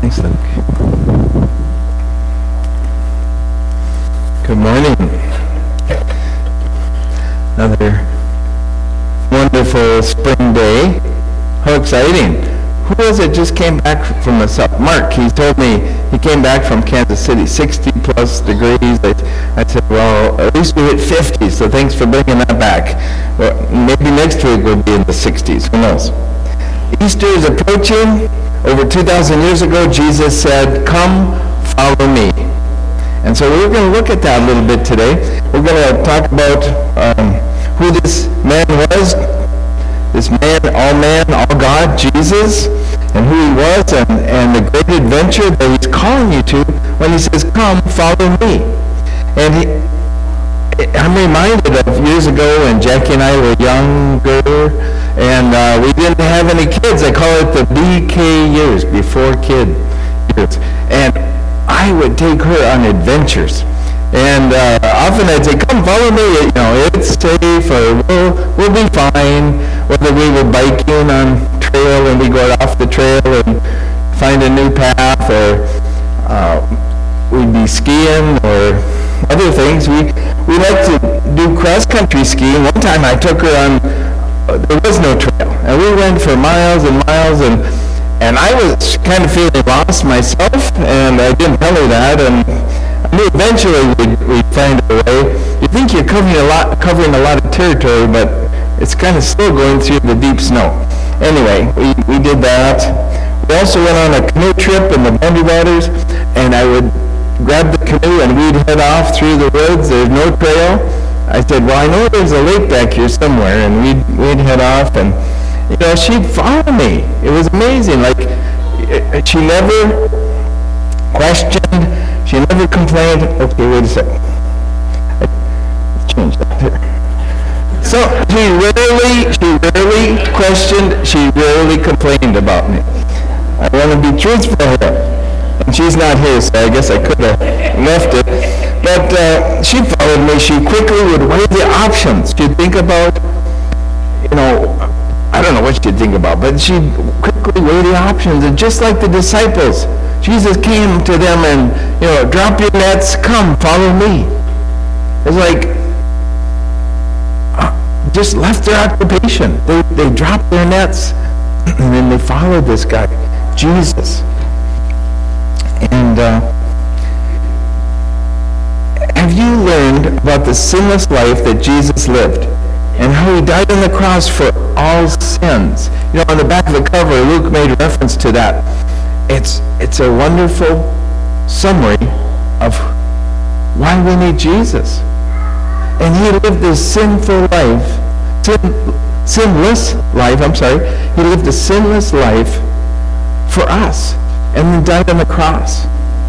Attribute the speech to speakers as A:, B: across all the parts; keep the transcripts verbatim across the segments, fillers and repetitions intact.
A: Thanks, Luke. Good morning. Another wonderful spring day. How exciting. Who was it just came back from the south? Mark, he told me he came back from Kansas City, sixty plus degrees. I, I said, well, at least we hit fifty, so thanks for bringing that back. Well, maybe next week we'll be in the sixties, who knows. Easter is approaching. Over two thousand years ago, Jesus said, come, follow me. And so we're going to look at that a little bit today. We're going to talk about um, who this man was, this man, all man, all God, Jesus, and who he was, and, and the great adventure that he's calling you to when he says, come, follow me. And he, I'm reminded of years ago when Jackie and I were younger, and uh, we didn't have any kids. I call it the B K years, before kid years. And I would take her on adventures. And uh, often I'd say, come follow me, you know, it's safe, or we'll, we'll be fine. Whether we were biking on trail and we go off the trail and find a new path, or uh, we'd be skiing, or other things. We we like to do cross-country skiing. One time I took her on, uh, there was no trail, and we went for miles and miles, and and I was kind of feeling lost myself, and I didn't tell her that, and I knew eventually we'd, we'd find a way. You think you're covering a lot, covering a lot of territory, but it's kind of still going through the deep snow. Anyway, we, we did that. We also went on a canoe trip in the Boundary Waters, and I would grab the canoe and we'd head off through the woods. There's no trail. I said, well, I know there's a lake back here somewhere, and we'd, we'd head off, and you know, she'd follow me. It was amazing. Like, it, she never questioned. She never complained. Okay, wait a second. Let's change that here. So she rarely, she rarely questioned. She rarely complained about me. I want to be truthful here. And she's not here, so I guess I could have left it. But uh, she followed me. She quickly would weigh the options. She'd think about, you know, I don't know what she'd think about, but she'd quickly weigh the options. And just like the disciples, Jesus came to them and, you know, drop your nets, come, follow me. It's like, uh, just left their occupation. They, they dropped their nets, and then they followed this guy, Jesus. And uh, have you learned about the sinless life that Jesus lived, and how he died on the cross for all sins? You know, on the back of the cover, Luke made reference to that. It's it's a wonderful summary of why we need Jesus. And he lived this sinful life, sin, sinless life, I'm sorry. He lived a sinless life for us, and then died on the cross.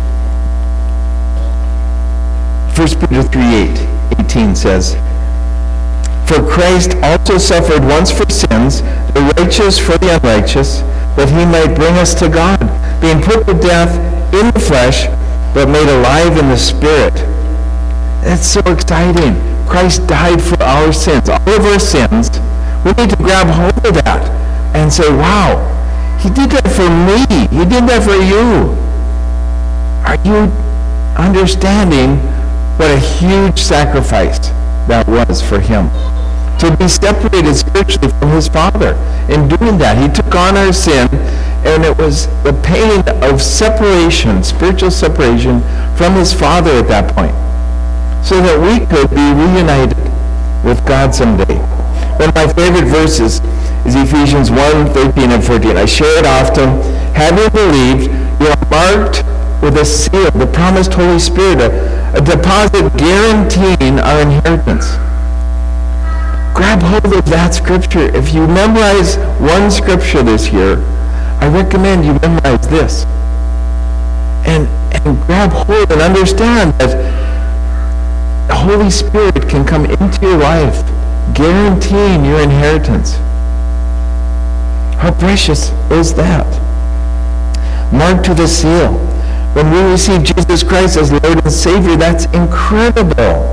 A: First Peter three eight, eighteen says, for Christ also suffered once for sins, the righteous for the unrighteous, that he might bring us to God, being put to death in the flesh, but made alive in the spirit. That's so exciting. Christ died for our sins, all of our sins. We need to grab hold of that and say, wow, he did that for me. He did that for you. Are you understanding what a huge sacrifice that was for him? To be separated spiritually from his Father. In doing that, he took on our sin, and it was the pain of separation, spiritual separation from his Father at that point, so that we could be reunited with God someday. One of my favorite verses is Ephesians one, thirteen and fourteen. I share it often. Having believed, you are marked with a seal, the promised Holy Spirit, a, a deposit guaranteeing our inheritance. Grab hold of that scripture. If you memorize one scripture this year, I recommend you memorize this. And, and grab hold and understand that the Holy Spirit can come into your life, guaranteeing your inheritance. How precious is that? Marked with a seal. When we receive Jesus Christ as Lord and Savior, that's incredible.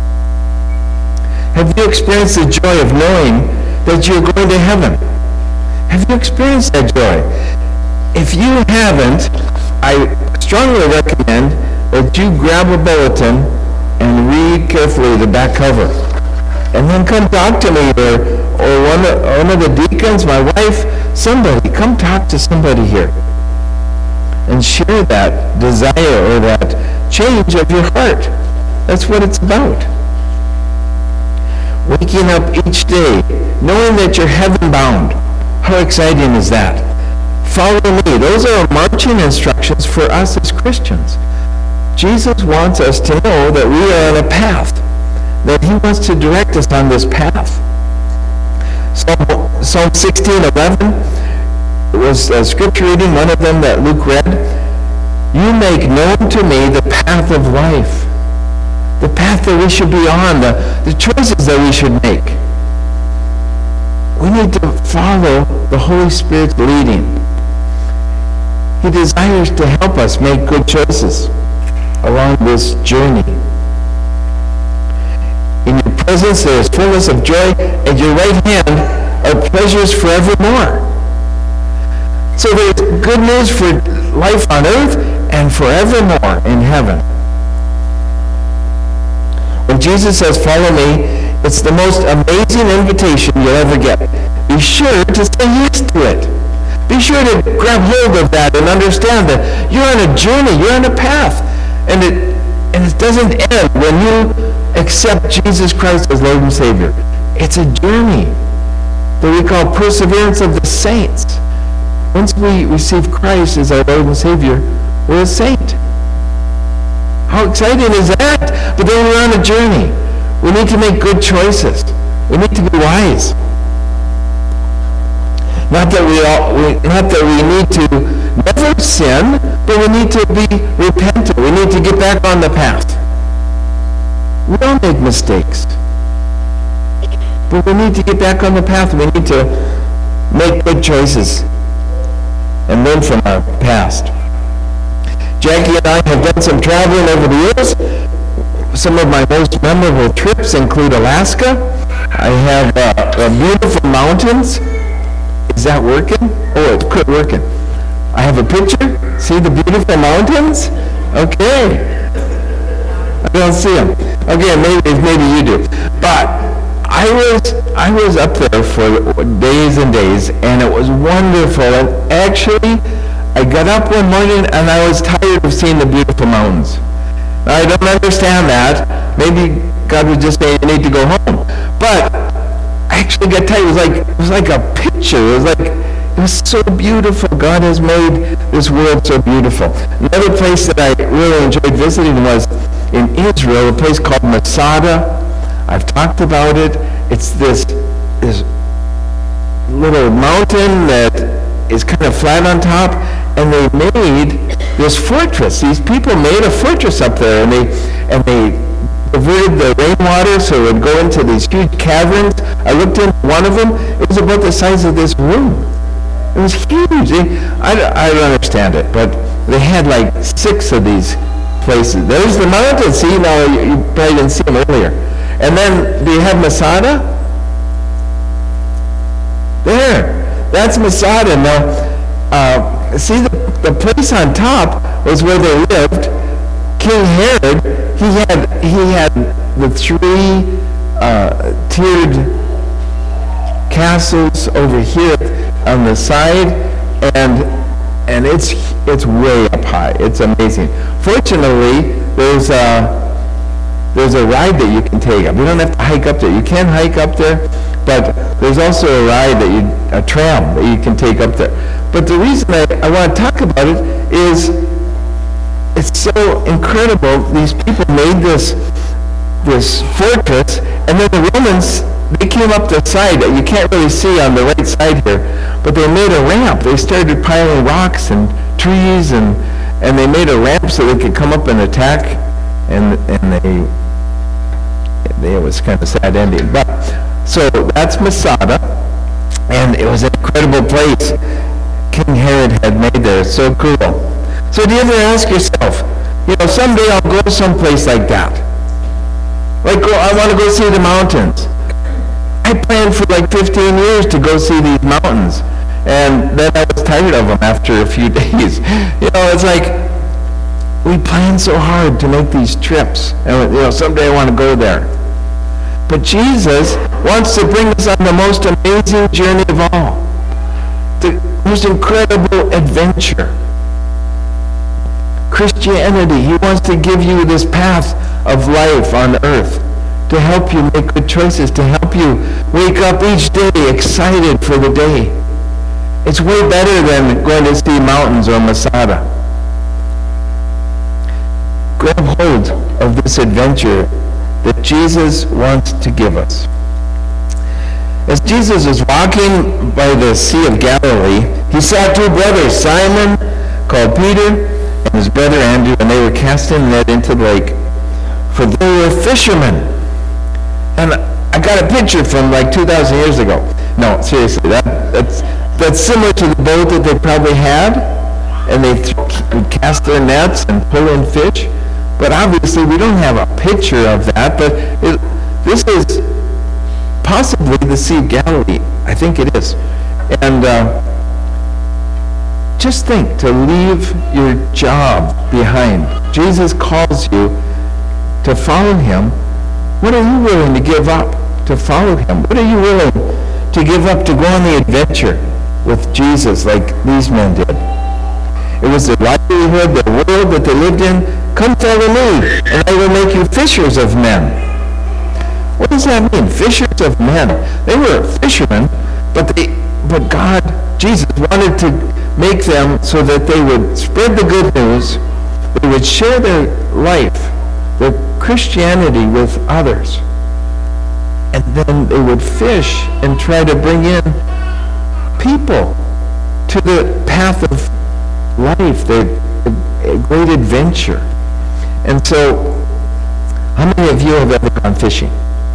A: Have you experienced the joy of knowing that you're going to heaven? Have you experienced that joy? If you haven't, I strongly recommend that you grab a bulletin and read carefully the back cover. And then come talk to me, or, or one, of, one of the deacons, my wife, somebody. Come talk to somebody here. And share that desire or that change of your heart. That's what it's about. Waking up each day, knowing that you're heaven-bound. How exciting is that? Follow me. Those are marching instructions for us as Christians. Jesus wants us to know that we are on a path, that he wants to direct us on this path. Psalm, Psalm sixteen eleven was a scripture reading, one of them that Luke read. You make known to me the path of life, the path that we should be on, the, the choices that we should make. We need to follow the Holy Spirit's leading. He desires to help us make good choices along this journey. In your presence there is fullness of joy, at your right hand are pleasures forevermore. So there's good news for life on earth and forevermore in heaven. When Jesus says, follow me, it's the most amazing invitation you'll ever get. Be sure to say yes to it. Be sure to grab hold of that and understand that you're on a journey, you're on a path. And it, and it doesn't end when you accept Jesus Christ as Lord and Savior. It's a journey that we call perseverance of the saints. Once we receive Christ as our Lord and Savior, we're a saint. How exciting is that? But then we're on a journey. We need to make good choices. We need to be wise. Not that we all, we, not that we need to never sin, but we need to be repentant. We need to get back on the path. We all make mistakes. But we need to get back on the path. We need to make good choices and learn from our past. Jackie and I have done some traveling over the years. Some of my most memorable trips include Alaska. I have uh, uh, beautiful mountains. Is that working? Oh, it quit working. I have a picture. See the beautiful mountains? Okay. I don't see them. Okay, maybe maybe you do. But I was I was up there for days and days, and it was wonderful. And actually, I got up one morning and I was tired of seeing the beautiful mountains. Now, I don't understand that. Maybe God was just saying you need to go home. But I actually got tired. It was like it was like a picture. It was like it was so beautiful. God has made this world so beautiful. Another place that I really enjoyed visiting was in Israel, a place called Masada. I've talked about it. It's this this little mountain that is kind of flat on top, and they made this fortress. These people made a fortress up there, and they and they diverted the rainwater so it would go into these huge caverns. I looked into one of them. It was about the size of this room. It was huge. I, I don't understand it, but they had like six of these places. There's the mountain. See, now you, you probably didn't see them earlier. And then, do you have Masada? There. That's Masada. Now, uh, see, the, the place on top was where they lived. King Herod, he had he had the three uh, tiered castles over here on the side, and and it's it's way up high. It's amazing. Fortunately, there's a there's a ride that you can take up. You don't have to hike up there. You can hike up there, but there's also a ride that you a tram that you can take up there. But the reason I, I want to talk about it is it's so incredible. These people made this this fortress, and then the Romans, they came up the side. You can't really see on the right side here, but they made a ramp. They started piling rocks and trees, and and they made a ramp so they could come up and attack, and and they, they it was kind of a sad ending. But so that's Masada, and it was an incredible place King Herod had made there. It's so cool. So do you ever ask yourself, you know, someday I'll go someplace like that? Like, go, I want to go see the mountains. I planned for like fifteen years to go see these mountains. And then I was tired of them after a few days. You know, it's like we plan so hard to make these trips. And, you know, someday I want to go there. But Jesus wants to bring us on the most amazing journey of all. The most incredible adventure. Christianity. He wants to give you this path of life on earth to help you make good choices, to help you wake up each day excited for the day. It's way better than going to see mountains or Masada. Grab hold of this adventure that Jesus wants to give us. As Jesus was walking by the Sea of Galilee, he saw two brothers, Simon, called Peter, and his brother Andrew, and they were casting a net into the lake, for they were fishermen. And I got a picture from like two thousand years ago. No, seriously, that, that's, that's similar to the boat that they probably had, and they th- would cast their nets and pull in fish. But obviously, we don't have a picture of that, but it, this is possibly the Sea of Galilee. I think it is. And uh, just think, to leave your job behind. Jesus calls you to follow him. What are you willing to give up to follow him? What are you willing to give up to go on the adventure with Jesus like these men did? It was the livelihood, the world that they lived in. Come follow me, and I will make you fishers of men. What does that mean? Fishers of men. They were fishermen, but they, but God, Jesus, wanted to make them so that they would spread the good news. They would share their life, their Christianity with others. And then they would fish and try to bring in people to the path of life, the a great adventure. And so, how many of you have ever gone fishing?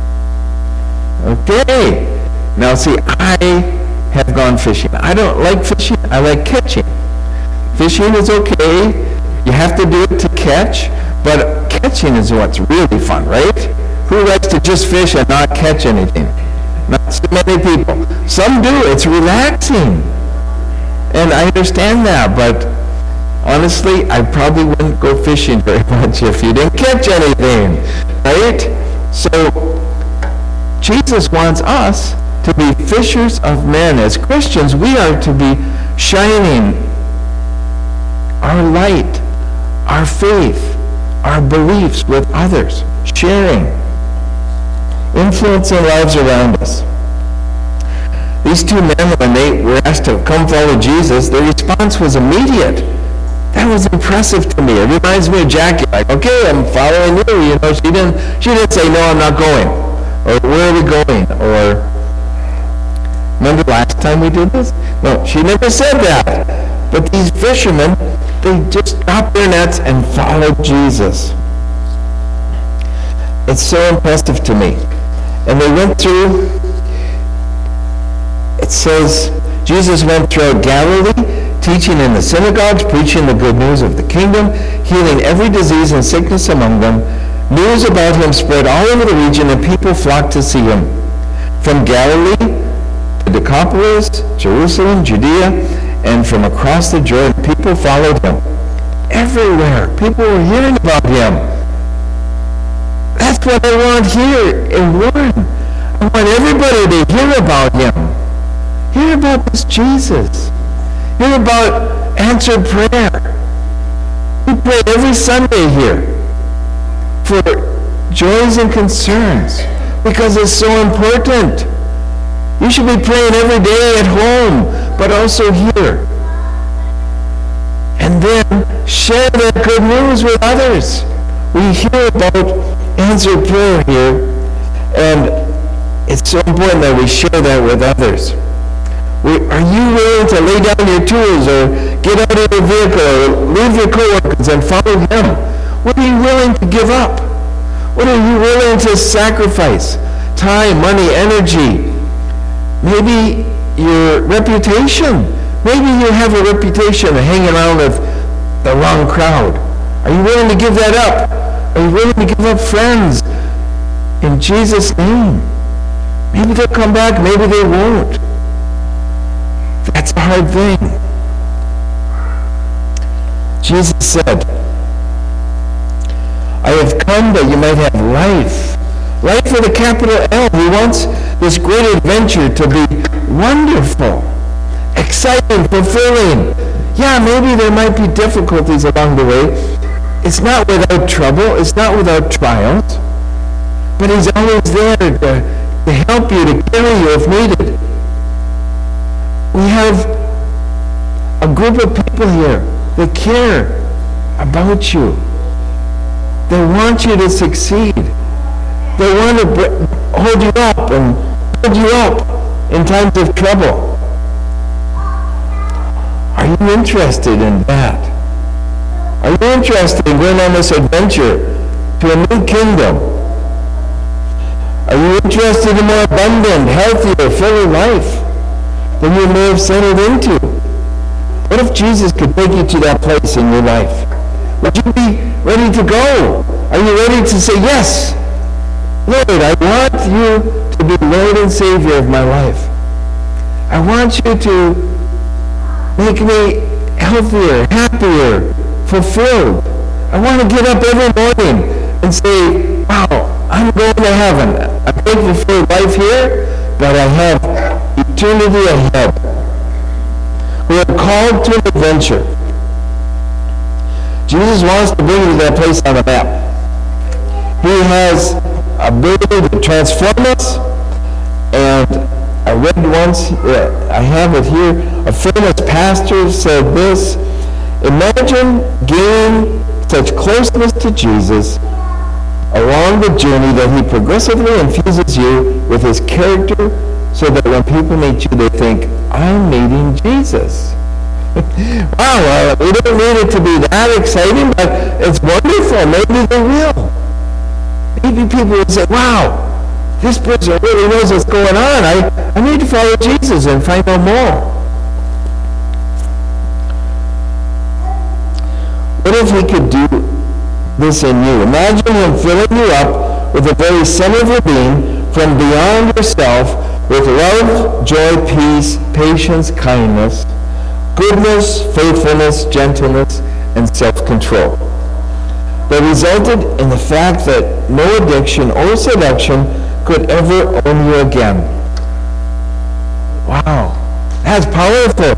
A: Okay. Now see, I have gone fishing. I don't like fishing. I like catching. Fishing is okay. You have to do it to catch, but catching is what's really fun, right? Who likes to just fish and not catch anything? Not so many people. Some do. It's relaxing. And I understand that, but honestly, I probably wouldn't go fishing very much if you didn't catch anything, right? So, Jesus wants us to be fishers of men. As Christians, we are to be shining our light, our faith, our beliefs with others, sharing, influencing lives around us. These two men, when they were asked to come follow Jesus, their response was immediate. That was impressive to me. It reminds me of Jackie. Like, okay, I'm following you. You know, she didn't. She didn't say, no, I'm not going. Or where are we going? Or remember last time we did this? No, she never said that. But these fishermen, they just dropped their nets and followed Jesus. It's so impressive to me. And they went through. It says Jesus went throughout Galilee, teaching in the synagogues, preaching the good news of the kingdom, healing every disease and sickness among them. News about him spread all over the region, and people flocked to see him. From Galilee to Decapolis, Jerusalem, Judea, and from across the Jordan, people followed him. Everywhere, people were hearing about him. That's what I want here in Warren. I want everybody to hear about him. Hear about this Jesus. Hear about answered prayer. We pray every Sunday here for joys and concerns because it's so important. You should be praying every day at home, but also here. And then share that good news with others. We hear about answered prayer here, and it's so important that we share that with others. We, are you willing to lay down your tools or get out of your vehicle or leave your coworkers and follow him? What are you willing to give up? What are you willing to sacrifice? Time, money, energy. Maybe your reputation. Maybe you have a reputation of hanging around with the wrong crowd. Are you willing to give that up? Are you willing to give up friends? In Jesus' name. Maybe they'll come back, maybe they won't. That's a hard thing. Jesus said, I have come that you might have life. Life with a capital L. He wants this great adventure to be wonderful, exciting, fulfilling. Yeah, maybe there might be difficulties along the way. It's not without trouble. It's not without trials. But he's always there to, to help you, to carry you if needed. We have a group of people here that care about you. They want you to succeed. They want to br- hold you up and hold you up in times of trouble. Are you interested in that? Are you interested in going on this adventure to a new kingdom? Are you interested in a more abundant, healthier, fuller life than you may have settled into? What if Jesus could take you to that place in your life? Would you be ready to go? Are you ready to say, yes, Lord, I want you to be Lord and Savior of my life. I want you to make me healthier, happier, fulfilled. I want to get up every morning and say, wow, I'm going to heaven. I'm thankful for life here, but I have eternity ahead. We are called to an adventure. Jesus wants to bring you to that place on the map. He has ability to transform us, and I read once, uh, I have it here, a famous pastor said this, imagine gaining such closeness to Jesus along the journey that he progressively infuses you with his character so that when people meet you, they think, I'm meeting Jesus. Wow, uh, we don't need it to be that exciting, but it's wonderful. Maybe they will. Maybe people will say, wow, this person really knows what's going on. I, I need to follow Jesus and find out more. What if he could do this in you? Imagine him filling you up with the very center of your being from beyond yourself with love, joy, peace, patience, kindness, goodness, faithfulness, gentleness, and self-control. That resulted in the fact that no addiction or seduction could ever own you again. Wow, that's powerful.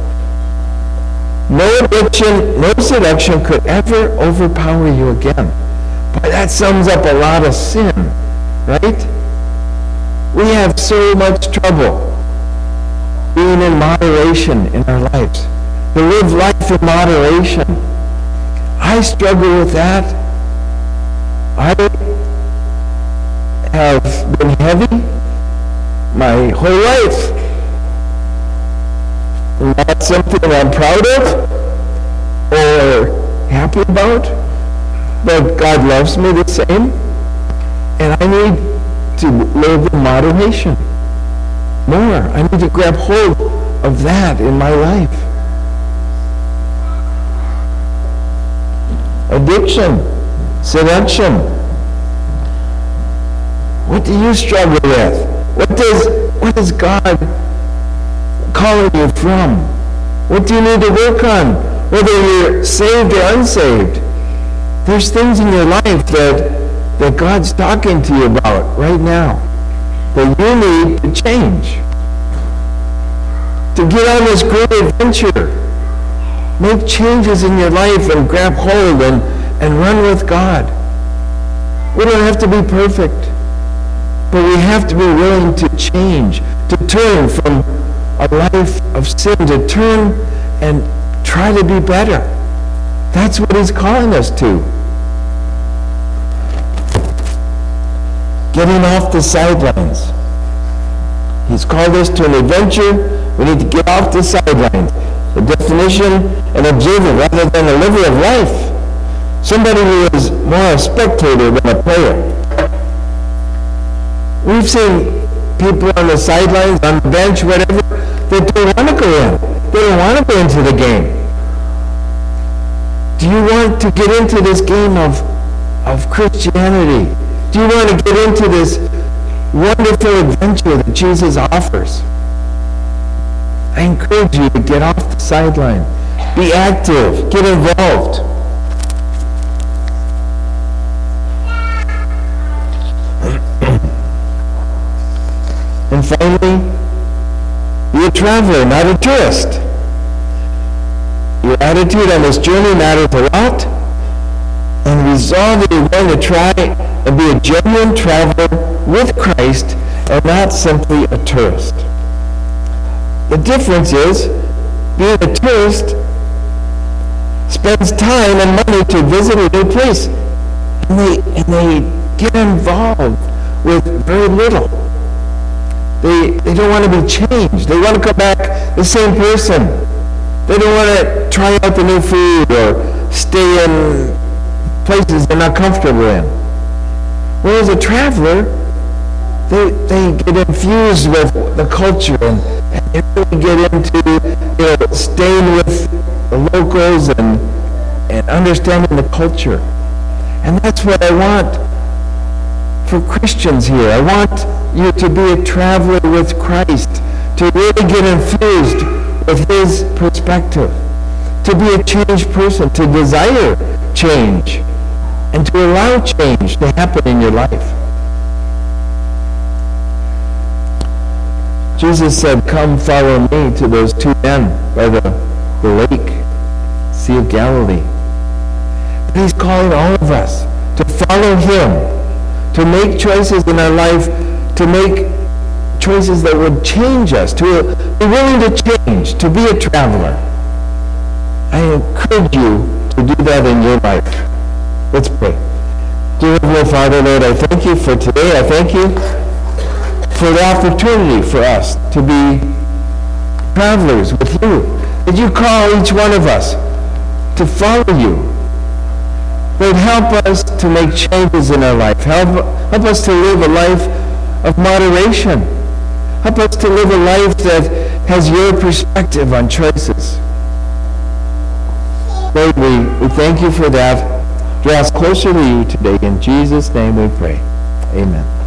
A: No addiction, no seduction could ever overpower you again. But that sums up a lot of sin, right? We have so much trouble being in moderation in our lives. To live life in moderation. I struggle with that. I have been heavy my whole life. Not something I'm proud of or happy about, but God loves me the same, and I need to live in moderation more. I need to grab hold of that in my life. Addiction, seduction. What do you struggle with? What does what is God calling you from? What do you need to work on? Whether you're saved or unsaved. There's things in your life that that God's talking to you about right now that you need to change. To get on this great adventure. Make changes in your life and grab hold and, and run with God. We don't have to be perfect, but we have to be willing to change, to turn from a life of sin, to turn and try to be better. That's what he's calling us to. Getting off the sidelines. He's called us to an adventure. We need to get off the sidelines. The definition, an observer rather than a liver of life. Somebody who is more a spectator than a player. We've seen people on the sidelines, on the bench, whatever, that don't want to go in. They don't want to go into the game. Do you want to get into this game of, of Christianity? Do you want to get into this wonderful adventure that Jesus offers? I I encourage you to get off the sideline. Be active. Get involved. And finally, be a traveler, not a tourist. Your attitude on this journey matters a lot. And resolve that you're going to try and be a genuine traveler with Christ and not simply a tourist. The difference is, being a tourist spends time and money to visit a new place. And they, and they get involved with very little. They, they don't want to be changed. They want to come back the same person. They don't want to try out the new food or stay in places they're not comfortable in. Whereas a traveler, they, they get infused with the culture and, and they really get into, you know, staying with the locals and, and understanding the culture. And that's what I want for Christians here. I want you to be a traveler with Christ, to really get infused with his perspective, to be a changed person, to desire change, and to allow change to happen in your life. Jesus said, "Come follow me," to those two men by the, the lake, Sea of Galilee. But he's calling all of us to follow him, to make choices in our life, to make choices that would change us, to be willing to change, to be a traveler. I encourage you to do that in your life. Let's pray. Dear Heavenly Father, Lord, I thank you for today. I thank you for the opportunity for us to be travelers with you. That you call each one of us to follow you. Lord, help us to make changes in our life. Help, help us to live a life of moderation. Help us to live a life that has your perspective on choices. Lord, we, we thank you for that. Draw us closer to you today. In Jesus' name we pray. Amen.